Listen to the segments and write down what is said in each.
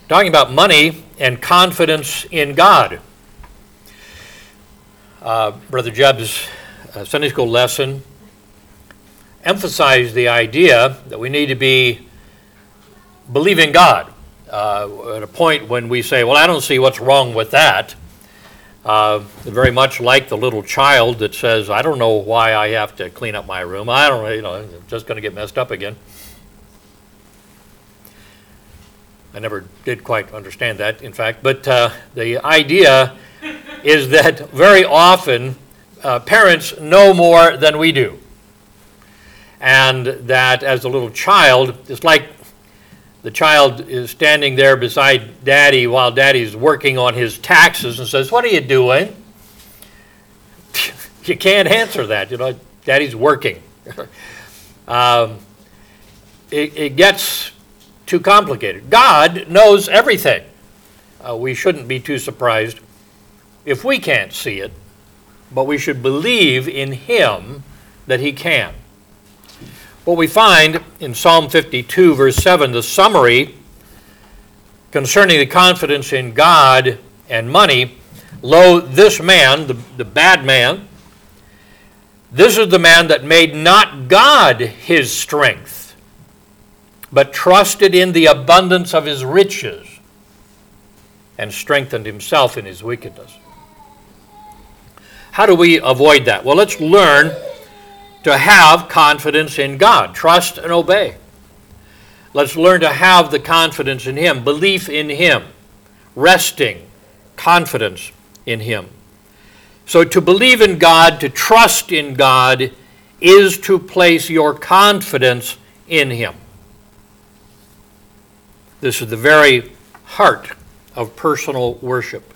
talking about money and confidence in God. Brother Jebb's Sunday school lesson emphasized the idea that we need to believe in God. At a point when we say, well, I don't see what's wrong with that. Very much like the little child that says, I don't know why I have to clean up my room. I don't, I'm just going to get messed up again. I never did quite understand that, in fact. But the idea is that very often parents know more than we do. And that as a little child, it's like the child is standing there beside Daddy while Daddy's working on his taxes and says, what are you doing? You can't answer that. Daddy's working. It gets too complicated. God knows everything. We shouldn't be too surprised if we can't see it, but we should believe in Him that He can. What we find in Psalm 52, verse 7, the summary concerning the confidence in God and money, lo, this man, the bad man, this is the man that made not God his strength, but trusted in the abundance of his riches and strengthened himself in his wickedness. How do we avoid that? Well, let's learn to have confidence in God, trust and obey. Let's learn to have the confidence in Him, belief in Him, resting, confidence in Him. So to believe in God, to trust in God, is to place your confidence in Him. This is the very heart of personal worship.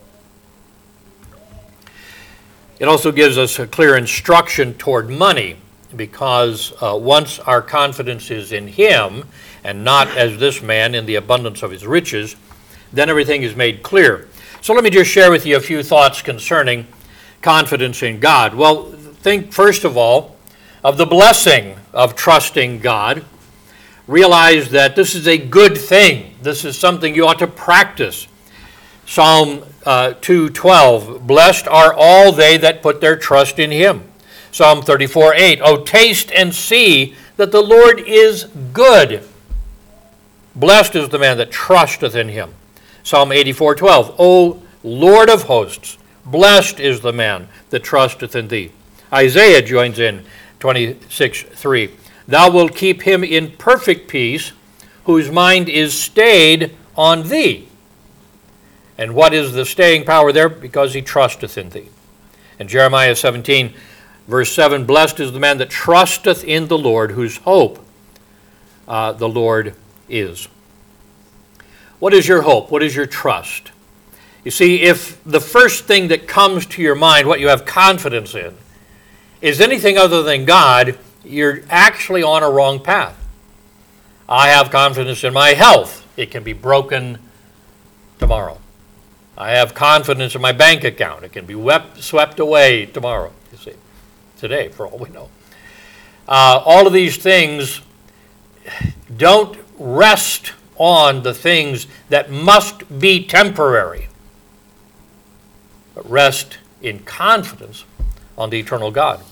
It also gives us a clear instruction toward money, because once our confidence is in Him and not as this man in the abundance of his riches, then everything is made clear. So let me just share with you a few thoughts concerning confidence in God. Well, think first of all of the blessing of trusting God. Realize that this is a good thing. This is something you ought to practice. Psalm 2:12, blessed are all they that put their trust in Him. Psalm 34:8, oh, taste and see that the Lord is good. Blessed is the man that trusteth in Him. Psalm 84:12, O Lord of hosts, blessed is the man that trusteth in Thee. Isaiah joins in 26:3, thou wilt keep him in perfect peace, whose mind is stayed on Thee. And what is the staying power there? Because he trusteth in Thee. And Jeremiah 17, verse 7, blessed is the man that trusteth in the Lord, whose hope the Lord is. What is your hope? What is your trust? You see, if the first thing that comes to your mind, what you have confidence in, is anything other than God, you're actually on a wrong path. I have confidence in my health. It can be broken tomorrow. I have confidence in my bank account. It can be swept away tomorrow, you see, today, for all we know. All of these things don't rest on the things that must be temporary, but rest in confidence on the eternal God.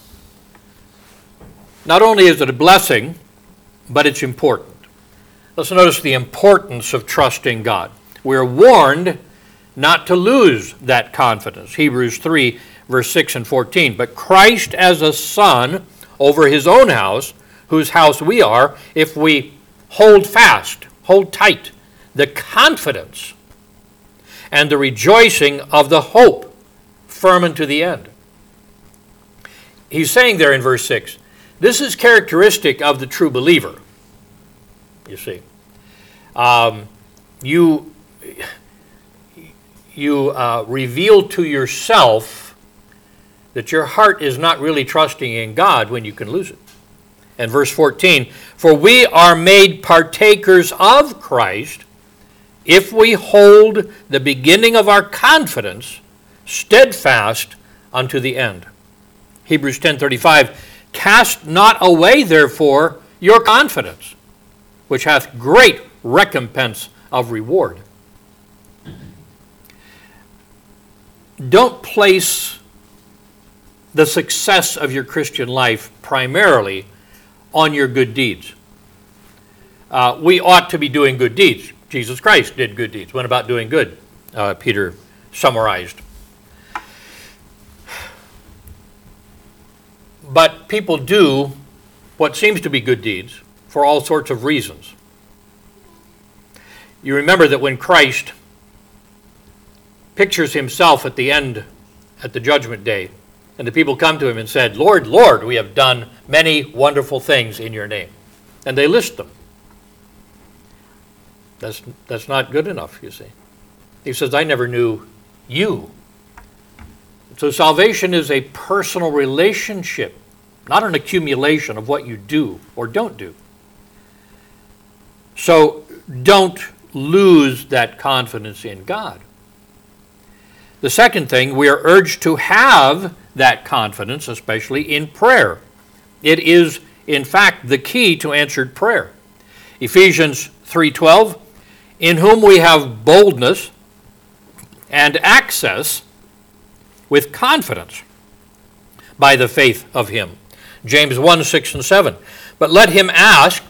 Not only is it a blessing, but it's important. Let's notice the importance of trusting God. We're warned not to lose that confidence. Hebrews 3, verse 6 and 14. But Christ as a son over His own house, whose house we are, if we hold fast, hold tight, the confidence and the rejoicing of the hope firm unto the end. He's saying there in verse 6, this is characteristic of the true believer, you see. You reveal to yourself that your heart is not really trusting in God when you can lose it. And verse 14, for we are made partakers of Christ if we hold the beginning of our confidence steadfast unto the end. Hebrews 10:35, cast not away therefore your confidence, which hath great recompense of reward. don't place the success of your Christian life primarily on your good deeds. We ought to be doing good deeds. Jesus Christ did good deeds, went about doing good, Peter summarized. But people do what seems to be good deeds for all sorts of reasons. You remember that when Christ pictures himself at the end, at the judgment day, and the people come to him and said, Lord, Lord, we have done many wonderful things in your name. And they list them. That's not good enough, you see. He says, I never knew you. So salvation is a personal relationship, not an accumulation of what you do or don't do. So don't lose that confidence in God. The second thing, we are urged to have that confidence, especially in prayer. It is, in fact, the key to answered prayer. Ephesians 3:12, in whom we have boldness and access with confidence by the faith of him. James 1:6 and 7. But let him ask,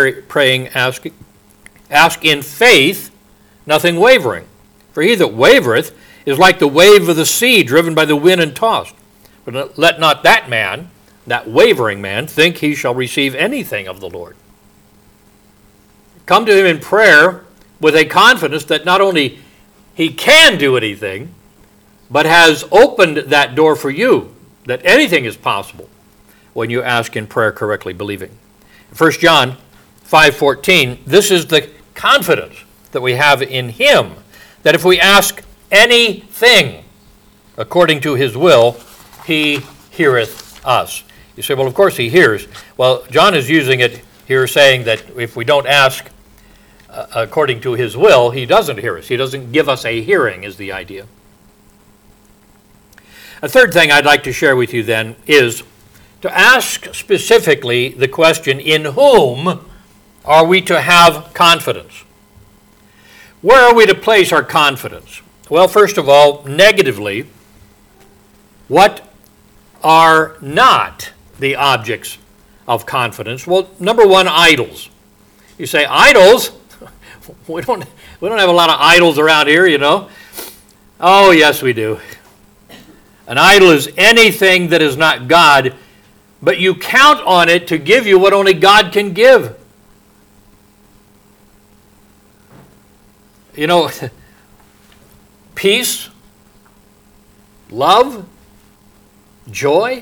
ask in faith, nothing wavering. For he that wavereth is like the wave of the sea, driven by the wind and tossed. But let not that man, that wavering man, think he shall receive anything of the Lord. Come to him in prayer with a confidence that not only he can do anything, but has opened that door for you, that anything is possible when you ask in prayer correctly, believing. 1 John 5:14, this is the confidence that we have in him, that if we ask anything according to his will, he heareth us. You say, well, of course he hears. Well, John is using it here saying that if we don't ask according to his will, he doesn't hear us. He doesn't give us a hearing, is the idea. A third thing I'd like to share with you then is to ask specifically the question, in whom are we to have confidence? Where are we to place our confidence? Well, first of all, negatively, what are not the objects of confidence? Well, number one, idols. You say, idols? We don't have a lot of idols around here, you know. Oh, yes, we do. An idol is anything that is not God, but you count on it to give you what only God can give. You know, peace, love, joy.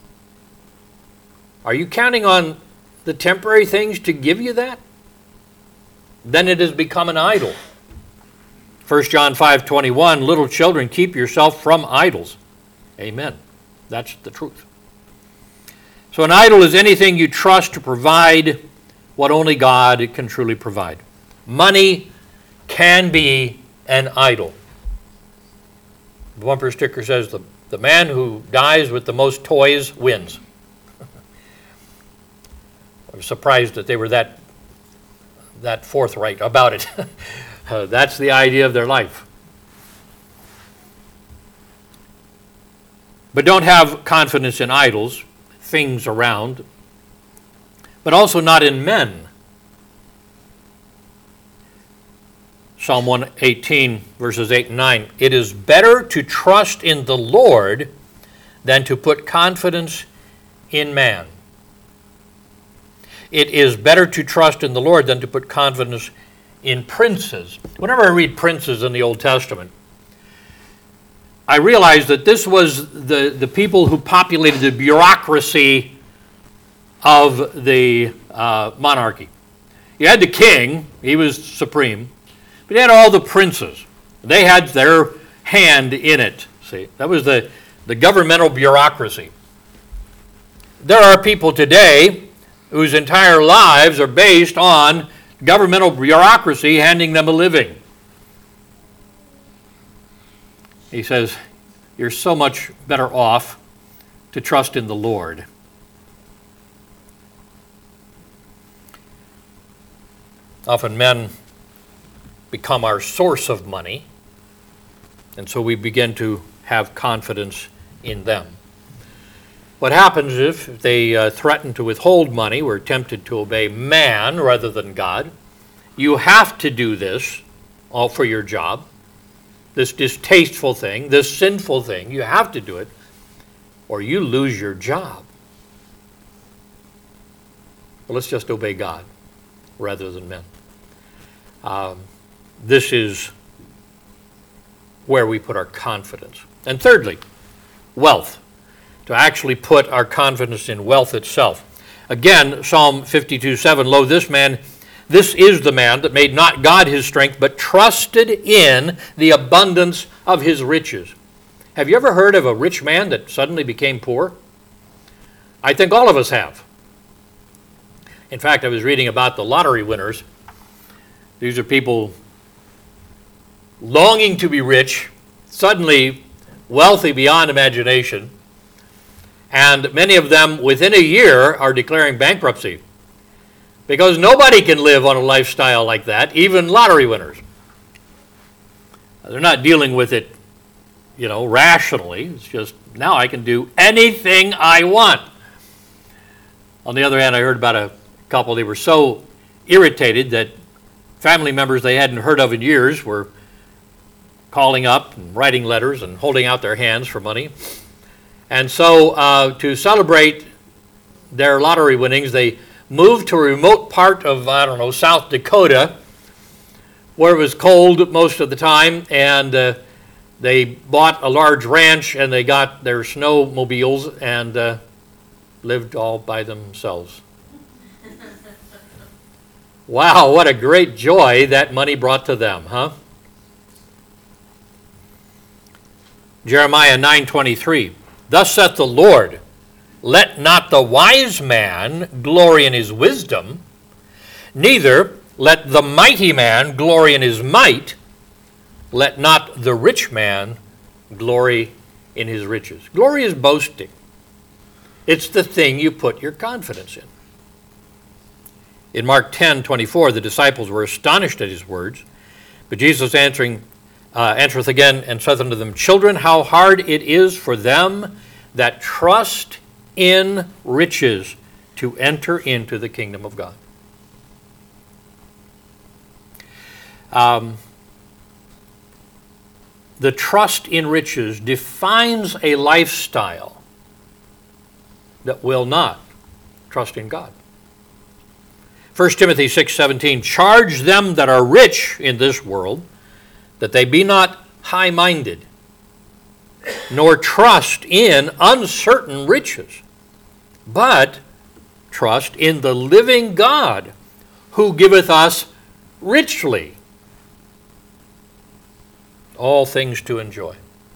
Are you counting on the temporary things to give you that? Then it has become an idol. 1 John 5:21, little children, keep yourself from idols. Amen. That's the truth. So an idol is anything you trust to provide what only God can truly provide. Money can be an idol. The bumper sticker says the man who dies with the most toys wins. I was surprised that they were that forthright about it. That's the idea of their life. But don't have confidence in idols, things around, but also not in men. Psalm 118, verses 8 and 9. It is better to trust in the Lord than to put confidence in man. It is better to trust in the Lord than to put confidence in princes. Whenever I read princes in the Old Testament, I realize that this was the people who populated the bureaucracy of the monarchy. You had the king, he was supreme, but you had all the princes. They had their hand in it, see. That was the governmental bureaucracy. There are people today whose entire lives are based on governmental bureaucracy handing them a living. He says, you're so much better off to trust in the Lord. Often men become our source of money, and so we begin to have confidence in them. What happens if they threaten to withhold money, or tempted to obey man rather than God? You have to do this all for your job. This distasteful thing, this sinful thing, you have to do it, or you lose your job. Well, let's just obey God rather than men. This is where we put our confidence. And thirdly, wealth. To actually put our confidence in wealth itself. Again, Psalm 52:7, lo, this is the man that made not God his strength, but trusted in the abundance of his riches. Have you ever heard of a rich man that suddenly became poor? I think all of us have. In fact, I was reading about the lottery winners. These are people longing to be rich, suddenly wealthy beyond imagination, and many of them within a year are declaring bankruptcy because nobody can live on a lifestyle like that, even lottery winners. They're not dealing with it, rationally. It's just, now I can do anything I want. On the other hand, I heard about a couple, they were so irritated that family members they hadn't heard of in years were calling up and writing letters and holding out their hands for money. And so to celebrate their lottery winnings, they moved to a remote part of, South Dakota, where it was cold most of the time, and they bought a large ranch, and they got their snowmobiles and lived all by themselves. Wow, what a great joy that money brought to them, huh? Jeremiah 9:23. Thus saith the Lord, let not the wise man glory in his wisdom, neither let the mighty man glory in his might, let not the rich man glory in his riches. Glory is boasting. It's the thing you put your confidence in. In Mark 10:24, the disciples were astonished at his words, but Jesus answereth again and saith unto them, children, how hard it is for them that trust in riches to enter into the kingdom of God. The trust in riches defines a lifestyle that will not trust in God. 1 Timothy 6:17, charge them that are rich in this world, that they be not high-minded, nor trust in uncertain riches, but trust in the living God, who giveth us richly all things to enjoy.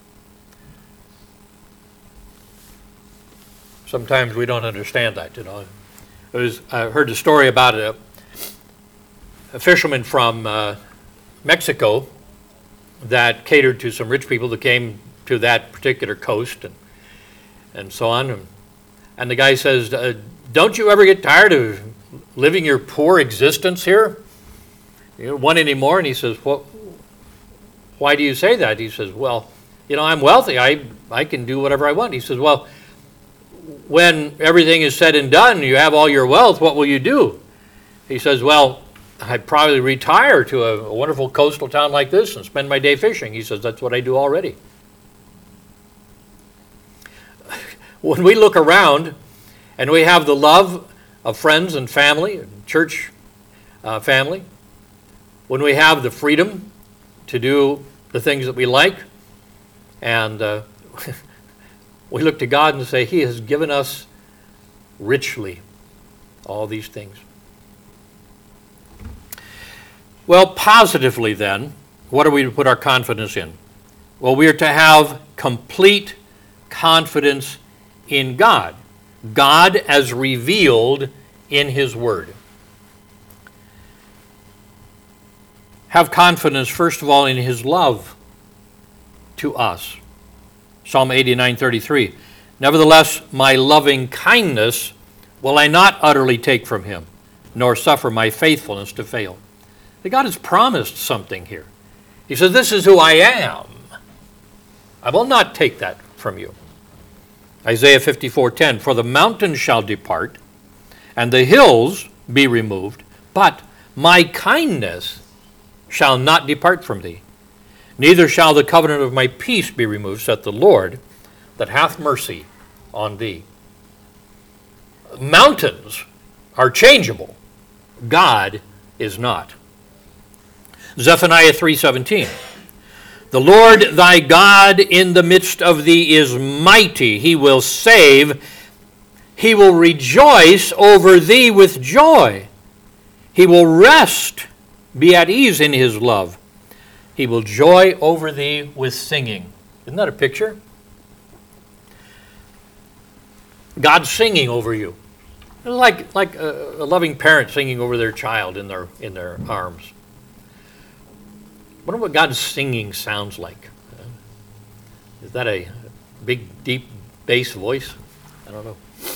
Sometimes we don't understand that, I heard a story about a fisherman from Mexico that catered to some rich people that came to that particular coast and so on. And the guy says, don't you ever get tired of living your poor existence here? You don't want any more? And he says, well, why do you say that? He says, well, I'm wealthy. I can do whatever I want. He says, well, when everything is said and done, you have all your wealth, what will you do? He says, well, I'd probably retire to a wonderful coastal town like this and spend my day fishing. He says, that's what I do already. When we look around and we have the love of friends and family, church family, when we have the freedom to do the things that we like, and we look to God and say, He has given us richly all these things. Well, positively then, what are we to put our confidence in? Well, we are to have complete confidence in God. God as revealed in His Word. Have confidence, first of all, in His love to us. Psalm 89:33. Nevertheless, my loving kindness will I not utterly take from Him, nor suffer my faithfulness to fail. But God has promised something here. He says, this is who I am. I will not take that from you. Isaiah 54:10, for the mountains shall depart, and the hills be removed, but my kindness shall not depart from thee, neither shall the covenant of my peace be removed, saith the Lord, that hath mercy on thee. Mountains are changeable. God is not. Zephaniah 3:17. The Lord thy God in the midst of thee is mighty. He will save. He will rejoice over thee with joy. He will rest, be at ease in his love. He will joy over thee with singing. Isn't that a picture? God singing over you. It's like a loving parent singing over their child in their arms. I wonder what God's singing sounds like. Is that a big, deep bass voice? I don't know.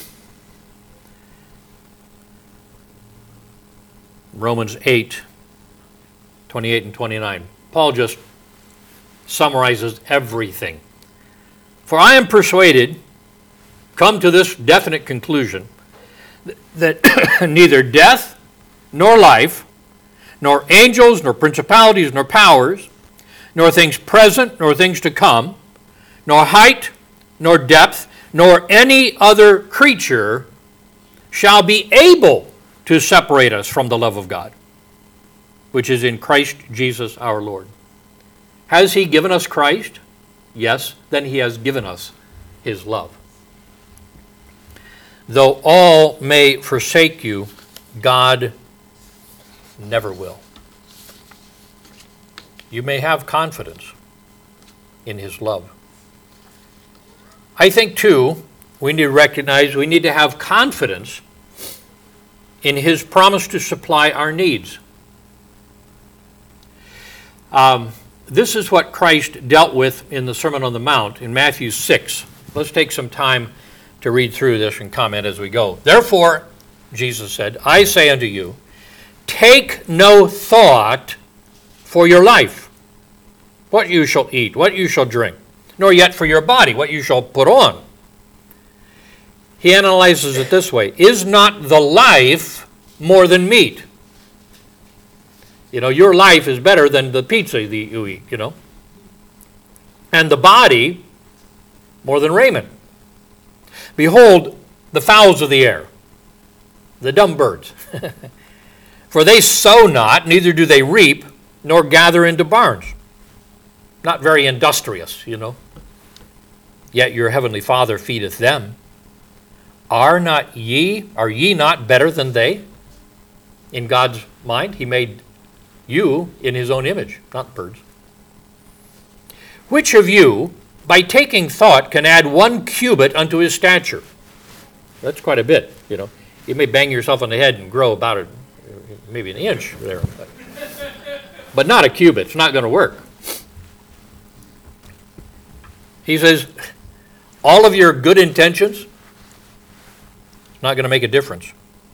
Romans 8:28 and 29. Paul just summarizes everything. For I am persuaded, come to this definite conclusion, that neither death nor life, nor angels, nor principalities, nor powers, nor things present, nor things to come, nor height, nor depth, nor any other creature shall be able to separate us from the love of God, which is in Christ Jesus our Lord. Has he given us Christ? Yes, then he has given us his love. Though all may forsake you, God never will. You may have confidence in his love. I think, too, we need to recognize we need to have confidence in his promise to supply our needs. This is what Christ dealt with in the Sermon on the Mount in Matthew 6. Let's take some time to read through this and comment as we go. Therefore, Jesus said, I say unto you, take no thought for your life, what you shall eat, what you shall drink, nor yet for your body, what you shall put on. He analyzes it this way, is not the life more than meat? Your life is better than the pizza that you eat, And the body more than raiment. Behold, the fowls of the air, the dumb birds. For they sow not, neither do they reap, nor gather into barns. Not very industrious, Yet your heavenly Father feedeth them. Are ye not better than they? In God's mind, he made you in his own image, not birds. Which of you, by taking thought, can add 1 cubit unto his stature? That's quite a bit, You may bang yourself on the head and grow about maybe an inch there. But not a cubit. It's not going to work. He says, all of your good intentions, it's not going to make a difference.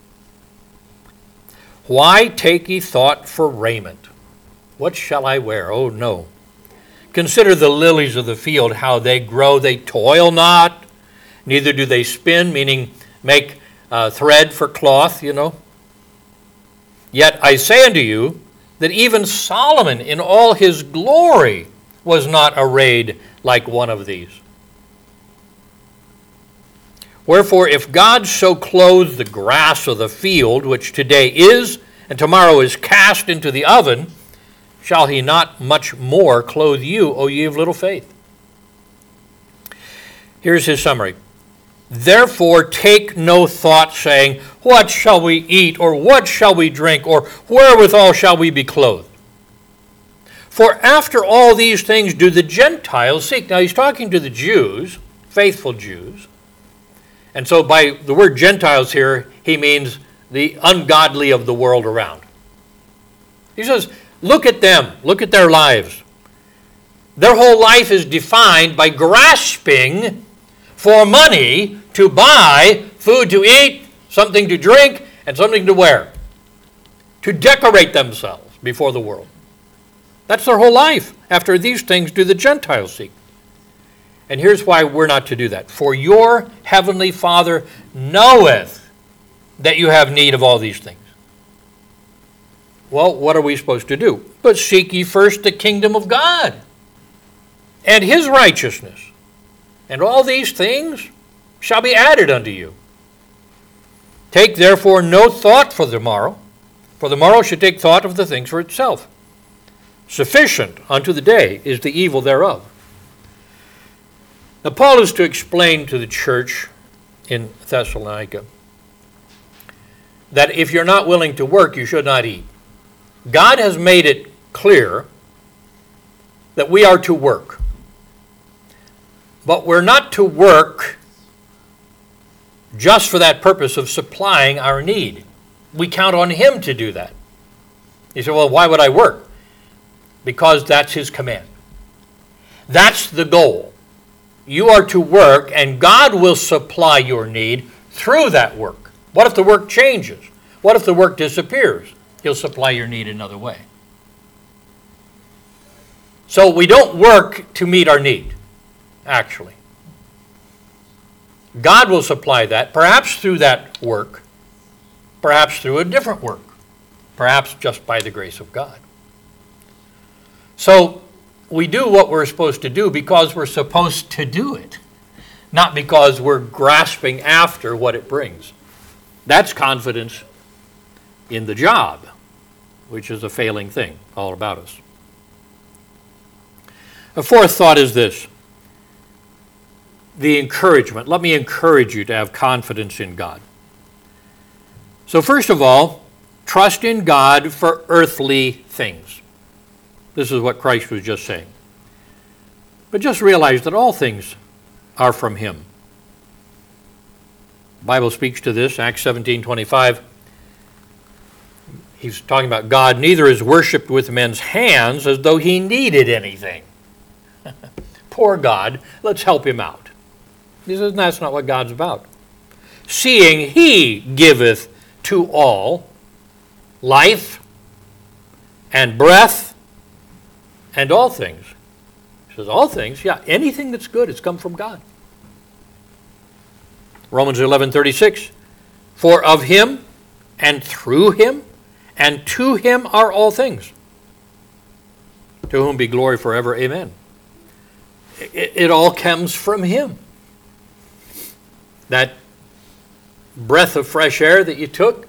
Why take ye thought for raiment? What shall I wear? Oh, no. Consider the lilies of the field, how they grow. They toil not, neither do they spin, meaning make thread for cloth, Yet I say unto you that even Solomon in all his glory was not arrayed like one of these. Wherefore, if God so clothe the grass of the field, which today is and tomorrow is cast into the oven, shall he not much more clothe you, O ye of little faith? Here's his summary. Therefore take no thought, saying, what shall we eat, or what shall we drink, or wherewithal shall we be clothed? For after all these things do the Gentiles seek. Now he's talking to the Jews, faithful Jews. And so by the word Gentiles here, he means the ungodly of the world around. He says, look at them, look at their lives. Their whole life is defined by grasping for money to buy food to eat, something to drink, and something to wear, to decorate themselves before the world. That's their whole life. After these things do the Gentiles seek. And here's why we're not to do that. For your heavenly Father knoweth that you have need of all these things. Well, what are we supposed to do? But seek ye first the kingdom of God and his righteousness, and all these things shall be added unto you. Take therefore no thought for the morrow should take thought of the things for itself. Sufficient unto the day is the evil thereof. Now, Paul is to explain to the church in Thessalonica that if you're not willing to work, you should not eat. God has made it clear that we are to work. But we're not to work just for that purpose of supplying our need. We count on him to do that. You say, well, why would I work? Because that's his command. That's the goal. You are to work, and God will supply your need through that work. What if the work changes? What if the work disappears? He'll supply your need another way. So we don't work to meet our need, actually. God will supply that, perhaps through that work, perhaps through a different work, perhaps just by the grace of God. So we do what we're supposed to do because we're supposed to do it, not because we're grasping after what it brings. That's confidence in the job, which is a failing thing all about us. A fourth thought is this: the encouragement. Let me encourage you to have confidence in God. So first of all, trust in God for earthly things. This is what Christ was just saying. But just realize that all things are from him. The Bible speaks to this, Acts 17:25. He's talking about God neither is worshipped with men's hands as though he needed anything. Poor God, let's help him out. He says that's not what God's about. Seeing he giveth to all life and breath and all things. He says all things, yeah, anything that's good has come from God. Romans 11:36, for of him and through him and to him are all things, to whom be glory forever, amen. It all comes from him. That breath of fresh air that you took,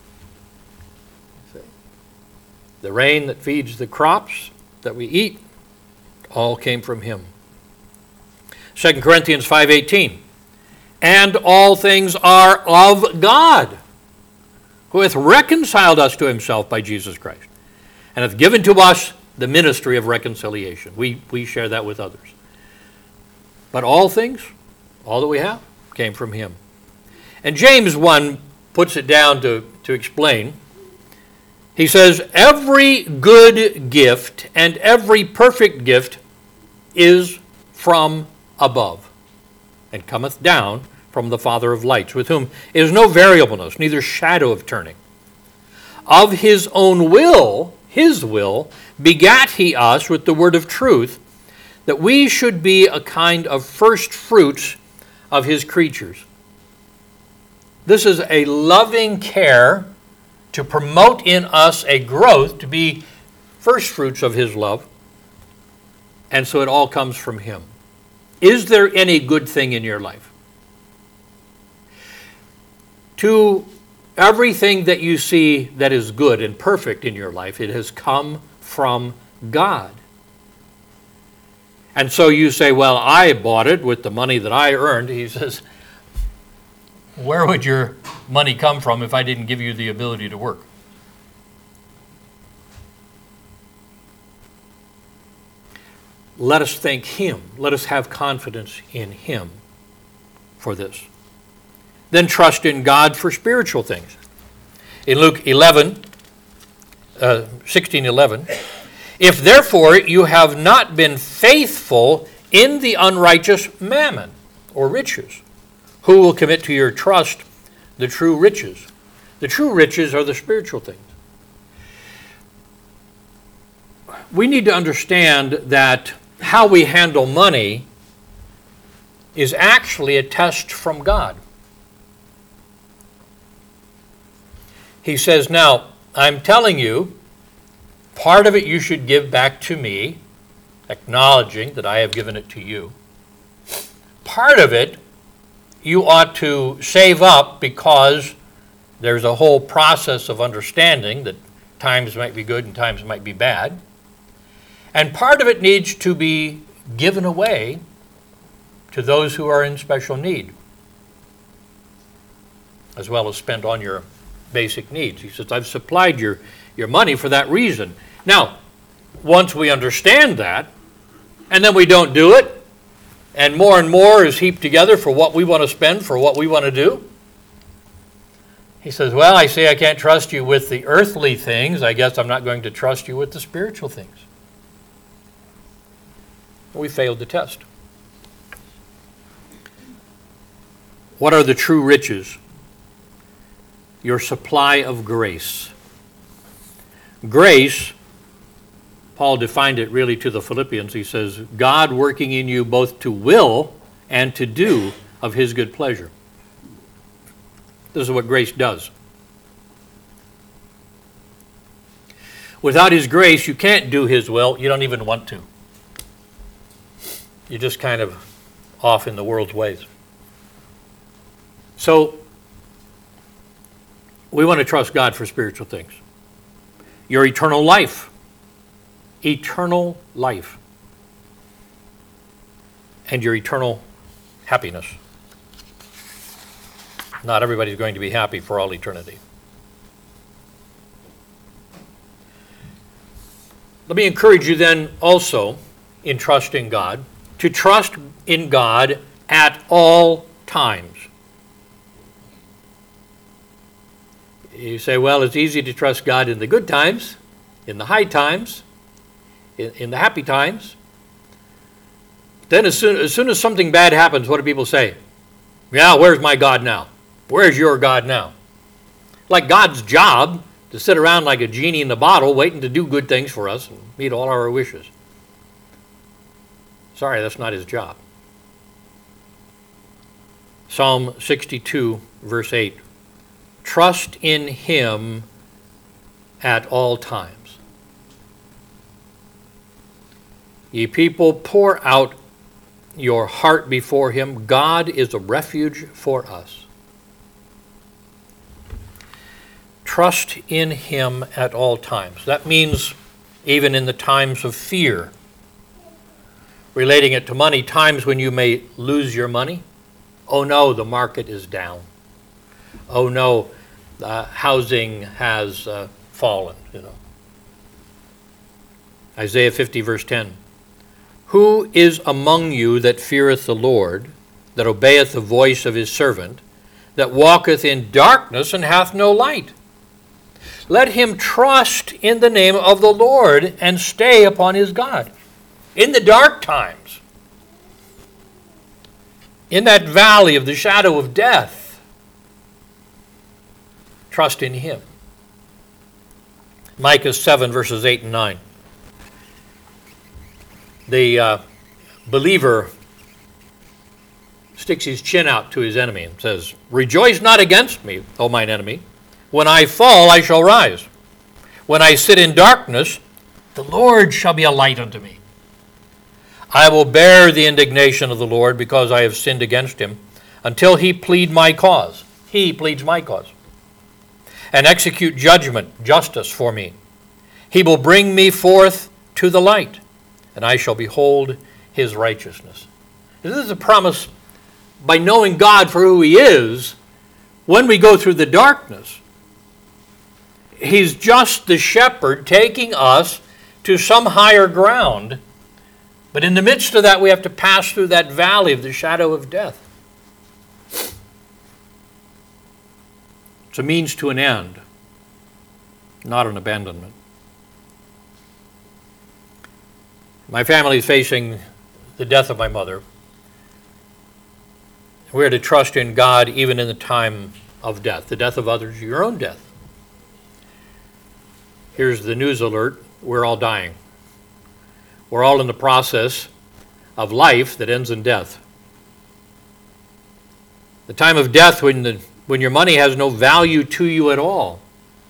the rain that feeds the crops that we eat, all came from him. 2 Corinthians 5:18, and all things are of God, who hath reconciled us to himself by Jesus Christ, and hath given to us the ministry of reconciliation. We share that with others. But all things, all that we have, came from him. And James 1 puts it down to explain. He says, every good gift and every perfect gift is from above, and cometh down from the Father of lights, with whom is no variableness, neither shadow of turning. Of his own will, his will, begat he us with the word of truth, that we should be a kind of first fruits of his creatures. This is a loving care to promote in us a growth to be first fruits of his love. And so it all comes from him. Is there any good thing in your life? To everything that you see that is good and perfect in your life, it has come from God. And so you say, well, I bought it with the money that I earned. He says, where would your money come from if I didn't give you the ability to work? Let us thank him. Let us have confidence in him for this. Then trust in God for spiritual things. In Luke 16:11, if therefore you have not been faithful in the unrighteous mammon or riches, who will commit to your trust the true riches? The true riches are the spiritual things. We need to understand that how we handle money is actually a test from God. He says, now, I'm telling you, part of it you should give back to me, acknowledging that I have given it to you. Part of it you ought to save up because there's a whole process of understanding that times might be good and times might be bad. And part of it needs to be given away to those who are in special need, as well as spent on your basic needs. He says, I've supplied your money for that reason. Now, once we understand that, and then we don't do it, and more is heaped together for what we want to spend, for what we want to do, he says, well, I say I can't trust you with the earthly things. I guess I'm not going to trust you with the spiritual things. We failed the test. What are the true riches? Your supply of grace. Grace, Paul defined it really to the Philippians. He says, God working in you both to will and to do of his good pleasure. This is what grace does. Without his grace, you can't do his will. You don't even want to. You're just kind of off in the world's ways. So, we want to trust God for spiritual things. Your eternal life. Eternal life. And your eternal happiness. Not everybody's going to be happy for all eternity. Let me encourage you then also in trusting God, to trust in God at all times. You say, well, it's easy to trust God in the good times, in the high times, in the happy times. Then as soon as something bad happens, what do people say? Yeah, where's my God now? Where's your God now? Like God's job to sit around like a genie in the bottle waiting to do good things for us and meet all our wishes. Sorry, that's not his job. Psalm 62, verse 8. Trust in him at all times. Ye people, pour out your heart before him. God is a refuge for us. Trust in him at all times. That means even in the times of fear. Relating it to money, times when you may lose your money. Oh no, the market is down. Oh no, housing has fallen. Isaiah 50, verse 10. Who is among you that feareth the Lord, that obeyeth the voice of his servant, that walketh in darkness and hath no light? Let him trust in the name of the Lord and stay upon his God. In the dark times, in that valley of the shadow of death, trust in him. Micah 7, verses 8 and 9. The believer sticks his chin out to his enemy and says, Rejoice not against me, O mine enemy. When I fall, I shall rise. When I sit in darkness, the Lord shall be a light unto me. I will bear the indignation of the Lord because I have sinned against him until he plead my cause. He pleads my cause. And execute judgment, justice for me. He will bring me forth to the light, and I shall behold his righteousness. This is a promise by knowing God for who he is when we go through the darkness. He's just the shepherd taking us to some higher ground. But in the midst of that, we have to pass through that valley of the shadow of death. It's a means to an end, not an abandonment. My family is facing the death of my mother. We are to trust in God even in the time of death, the death of others, your own death. Here's the news alert. We're all dying. We're all in the process of life that ends in death. The time of death when your money has no value to you at all.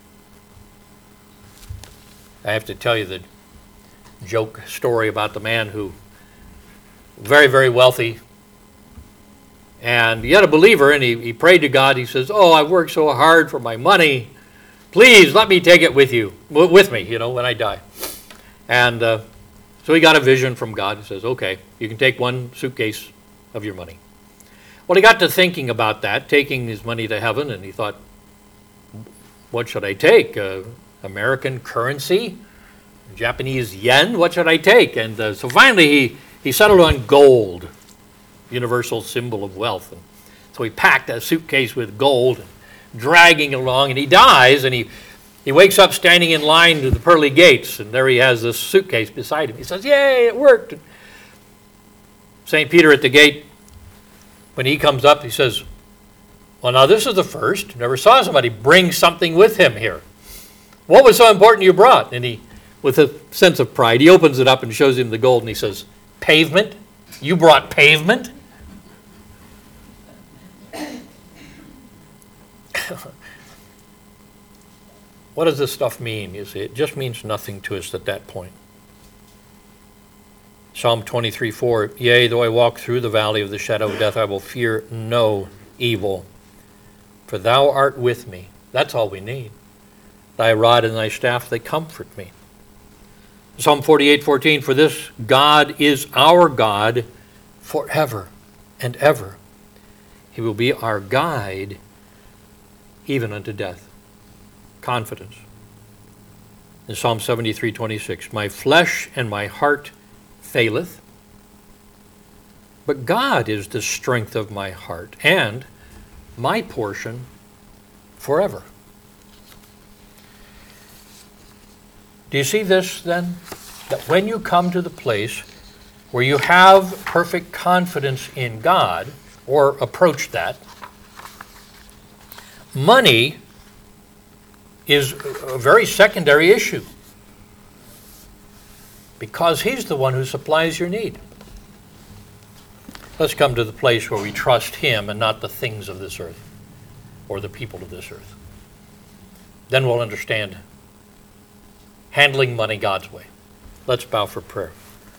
I have to tell you the joke story about the man who, very, very wealthy, and yet a believer, and he prayed to God. He says, "Oh, I've worked so hard for my money. Please let me take it with me, when I die." And so he got a vision from God. He says, "Okay, you can take one suitcase of your money." Well, he got to thinking about that, taking his money to heaven, and he thought, what should I take? American currency? Japanese yen? What should I take? And so finally he settled on gold, universal symbol of wealth. And so he packed a suitcase with gold, dragging it along, and he dies, and he wakes up standing in line to the pearly gates, and there he has this suitcase beside him. He says, "Yay, it worked." St. Peter at the gate, when he comes up, he says, "Well, now this is the first. Never saw somebody bring something with him here. What was so important you brought?" And he, with a sense of pride, he opens it up and shows him the gold, and he says, "Pavement? You brought pavement?" What does this stuff mean? You see, it just means nothing to us at that point. Psalm 23:4, "Yea, though I walk through the valley of the shadow of death, I will fear no evil, for thou art with me." That's all we need. "Thy rod and thy staff, they comfort me." Psalm 48:14, "For this God is our God forever and ever. He will be our guide even unto death." Confidence. In Psalm 73:26, "My flesh and my heart faileth, but God is the strength of my heart and my portion forever." Do you see this then? That when you come to the place where you have perfect confidence in God, or approach that, money is a very secondary issue, because He's the one who supplies your need. Let's come to the place where we trust Him and not the things of this earth or the people of this earth. Then we'll understand handling money God's way. Let's bow for prayer.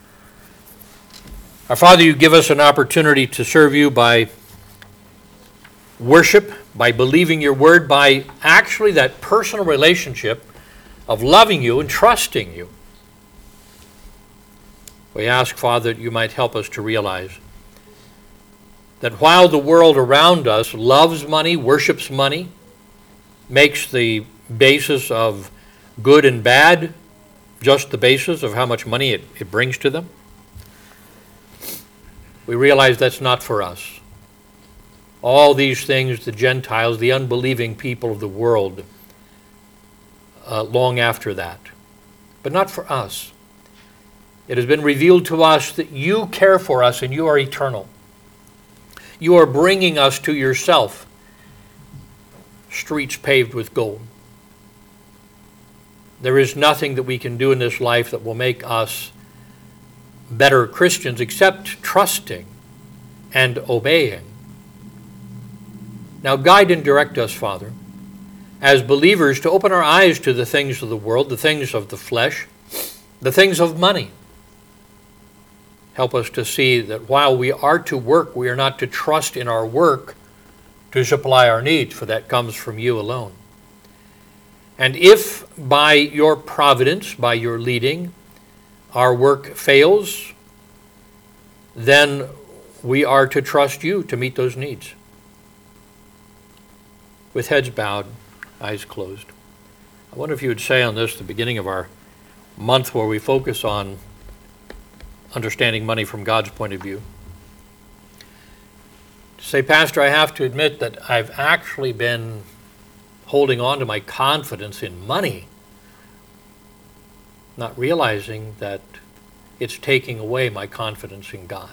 Our Father, you give us an opportunity to serve you by worship, by believing your word, by actually that personal relationship of loving you and trusting you. We ask, Father, that you might help us to realize that while the world around us loves money, worships money, makes the basis of good and bad just the basis of how much money it brings to them, we realize that's not for us. All these things, the Gentiles, the unbelieving people of the world, long after that, but not for us. It has been revealed to us that you care for us and you are eternal. You are bringing us to yourself, streets paved with gold. There is nothing that we can do in this life that will make us better Christians except trusting and obeying. Now guide and direct us, Father, as believers, to open our eyes to the things of the world, the things of the flesh, the things of money. Help us to see that while we are to work, we are not to trust in our work to supply our needs, for that comes from you alone. And if by your providence, by your leading, our work fails, then we are to trust you to meet those needs. With heads bowed, eyes closed, I wonder if you would say on this, the beginning of our month where we focus on understanding money from God's point of view. Say, Pastor, I have to admit that I've actually been holding on to my confidence in money, not realizing that it's taking away my confidence in God.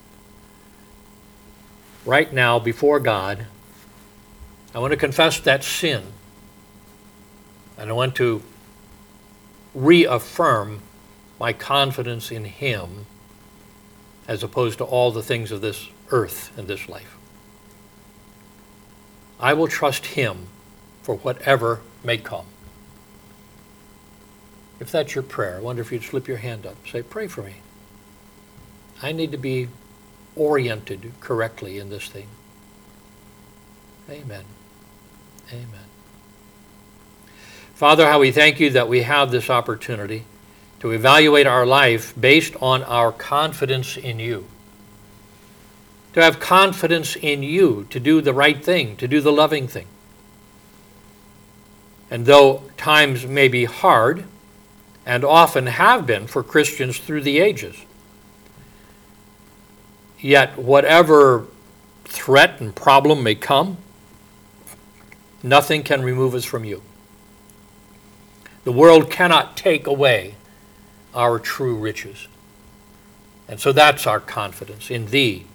Right now, before God, I want to confess that sin, and I want to reaffirm my confidence in Him as opposed to all the things of this earth and this life. I will trust him for whatever may come. If that's your prayer, I wonder if you'd slip your hand up. Say, pray for me. I need to be oriented correctly in this thing. Amen. Amen. Father, how we thank you that we have this opportunity to evaluate our life based on our confidence in you. To have confidence in you to do the right thing, to do the loving thing. And though times may be hard, and often have been for Christians through the ages, yet whatever threat and problem may come, nothing can remove us from you. The world cannot take away our true riches. And so that's our confidence in thee.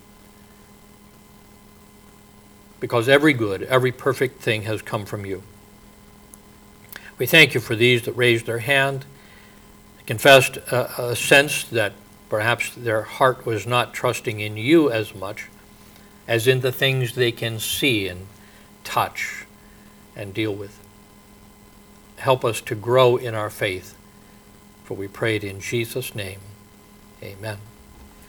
Because every good, every perfect thing has come from you. We thank you for these that raised their hand, confessed a sense that perhaps their heart was not trusting in you as much as in the things they can see and touch and deal with. Help us to grow in our faith, for we prayed in Jesus' name. Amen.